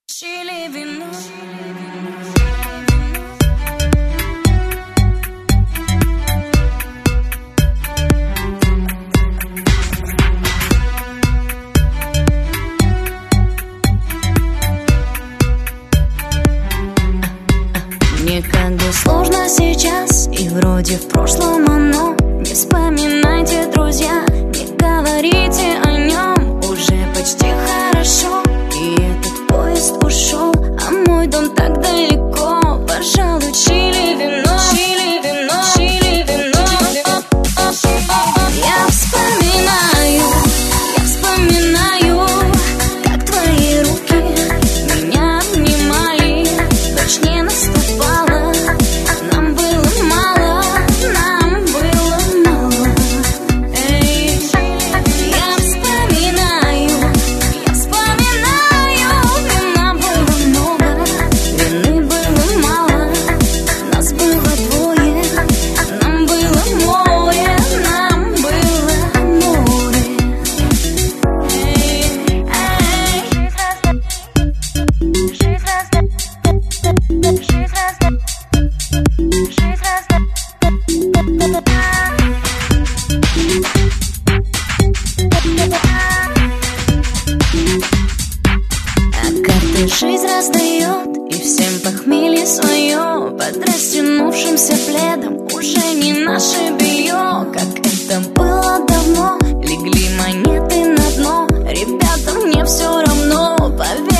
Чили вино. Мне как бы сложно сейчас, и вроде в прошлом оно. Не вспоминайте, друзья, не говорите о нем. Уже почти хорошо, и этот поезд ушел, а мой дом так далеко. Пожалуй, чили вино, чили вино, чили вино. Я вспоминаю, как твои руки меня обнимали. Ночь не наступала, нам было мало, нам было мало. Эй, я вспоминаю, вина было много, вины было мало, нас было двое, нам было море, нам было море. А карты жизнь раздает, и всем похмелье свое. Под растянувшимся пледом уже не наше белье. Как это было давно, легли монеты на дно. Ребята, мне все равно, поверь.